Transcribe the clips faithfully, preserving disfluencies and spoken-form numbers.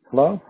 Hello?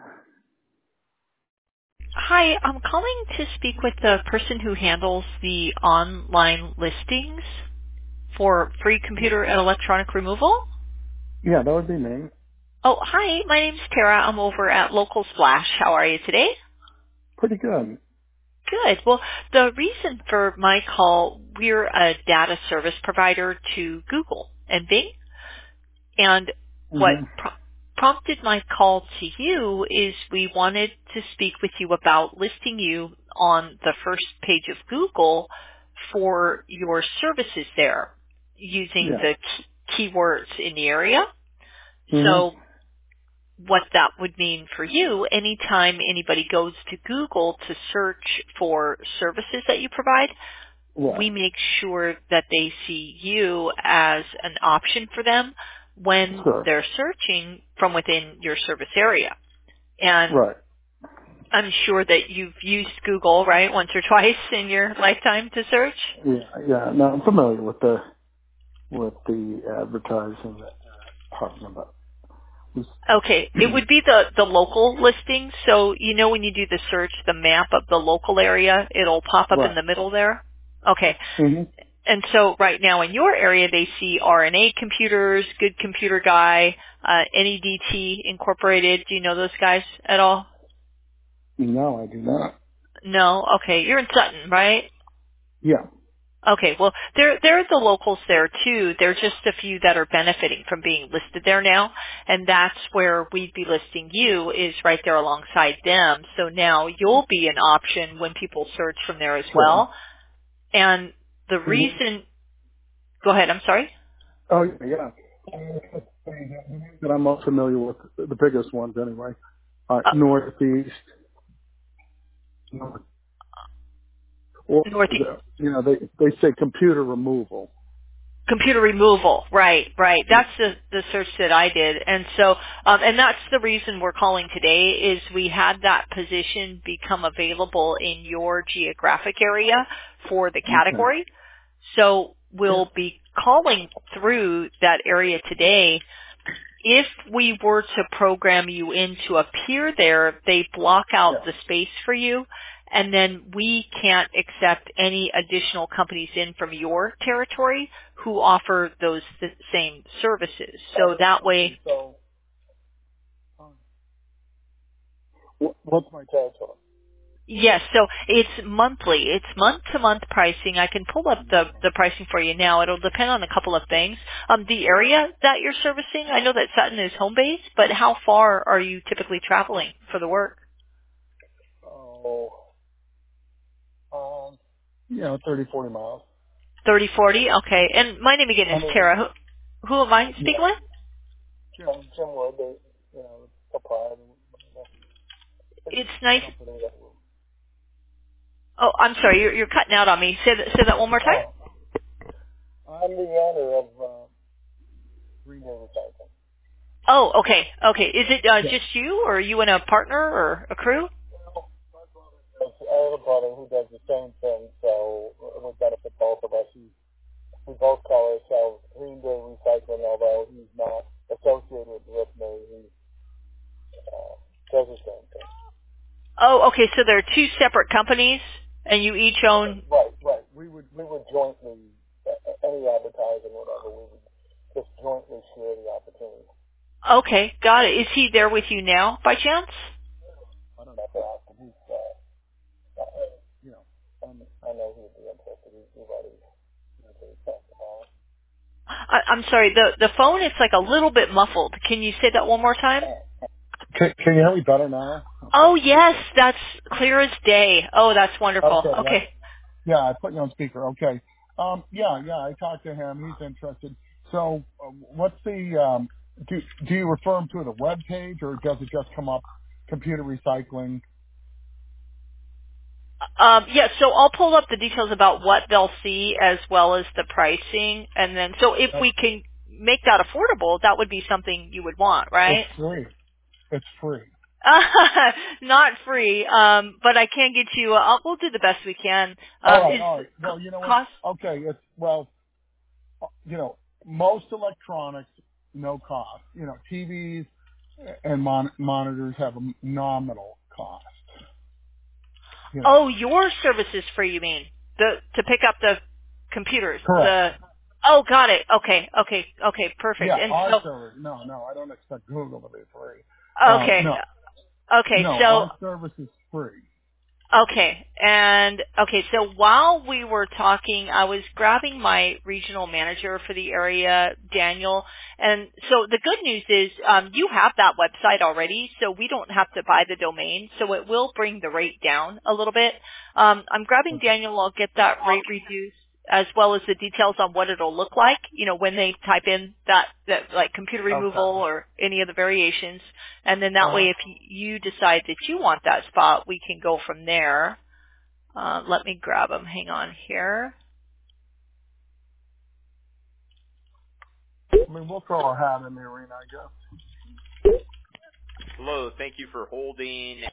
Hi, I'm calling to speak with the person who handles the online listings for free computer and electronic removal. Yeah, that would be me. Oh, hi, my name's Tara. I'm over at Local Splash. How are you today? Pretty good. Good. Well, the reason for my call, we're a data service provider to Google and Bing. And what hmm pro- prompted my call to you is we wanted to speak with you about listing you on the first page of Google for your services there using Yeah. the key- keywords in the area. hmm So what that would mean for you, anytime anybody goes to Google to search for services that you provide, Right. we make sure that they see you as an option for them when Sure. they're searching from within your service area. And Right. I'm sure that you've used Google, right, once or twice in your lifetime to search? Yeah, yeah. No, I'm familiar with the with the advertising that you're talking about. Okay, it would be the, the local listing. So you know when you do the search, the map of the local area, it'll pop up in Right. the middle there? Okay. hmm And so right now in your area, they see R N A Computers, Good Computer Guy, uh, N E D T Incorporated. Do you know those guys at all? No, I do not. No? Okay. You're in Sutton, right? Yeah. Okay. Well, there, there are the locals there too. There are just a few that are benefiting from being listed there now. And that's where we'd be listing you is right there alongside them. So now you'll be an option when people search from there as Sure. well. And the hmm reason, go ahead. I'm sorry. Oh, yeah. yeah. That I'm most familiar with the biggest ones anyway. Uh, Uh, Northeast, North, or North you know, they they say computer removal. Computer removal, right, right. Yeah. That's the, the search that I did. And so, um, and that's the reason we're calling today is we had that position become available in your geographic area for the Okay. category. So Yeah. we'll be calling through that area today. If we were to program you in to appear there, they block out Yeah. the space for you, and then we can't accept any additional companies in from your territory who offer those th- same services. So Okay. that way, Okay. So, um, what, what's my territory? yes, so it's monthly. It's month-to-month pricing. I can pull up the, the pricing for you now. It'll depend on a couple of things. Um, the area that you're servicing, I know that Sutton is home base, but how far are you typically traveling for the work? Oh, um, you know, thirty, forty miles. thirty, forty? Okay. And my name again I is mean, Tara. Who, who am I yeah, speaking with? Jim, Jim Wood, they, you know, applied and it's It's a nice. company that will, Oh, I'm sorry. You're, you're cutting out on me. Say that, say that one more time. oh, I'm the owner of, uh, Green Day Recycling. Oh, okay. Okay. Is it uh, Yeah. just you or are you and a partner or a crew? I have a brother who does the same thing, so it would benefit both of us. He, we both call ourselves Green Day Recycling, although he's not associated with me. He uh, does the same thing. Oh, okay. So there are two separate companies and you each own. Right, right. We would we would jointly uh, any advertising, whatever, we would just jointly share the opportunity. Okay. Got it. Is he there with you now by chance? I don't know if I have to do that. Uh, you know, um, I know he would be interested. He, we've already really talked about it. I, I'm sorry. The, the phone is like a little bit muffled. Can you say that one more time? Can, can you hear me better now? Oh, yes. That's clear as day. Oh, that's wonderful. Okay, that, Okay. yeah, I put you on speaker. Okay. Um, yeah, yeah, I talked to him. He's interested. So, uh, what's the um, do do you refer him to the web page, or does it just come up computer recycling? Um, yeah, so I'll pull up the details about what they'll see as well as the pricing. And then, so if Uh, we can make that affordable, that would be something you would want, it's right? free. It's free. Not free, um, but I can get you, uh, we'll do the best we can. All Um, right, is all c- right. Well, you know what? cost, Okay, it's well, uh, you know, most electronics, no cost. You know, T Vs, and mon- monitors have a nominal cost. You know. Oh, your service is free, you mean? The to pick up the computers. Correct. The Oh, got it. Okay, okay, okay, perfect. Yeah, And our so service. No, no, I don't expect Google to be free. Um, okay. no, Okay, no, so our service is free. Okay. And okay, so while we were talking, I was grabbing my regional manager for the area, Daniel. And so the good news is um, you have that website already, so we don't have to buy the domain. So it will bring the rate down a little bit. Um, I'm grabbing Okay. Daniel. I'll get that rate reduced as well as the details on what it'll look like, you know, when they type in that, that like computer removal Okay. or any of the variations. And then that Uh-huh. way if you decide that you want that spot, we can go from there. Uh, let me grab them. Hang on here. I mean, we'll throw our hat in the arena, I guess. Hello, thank you for holding.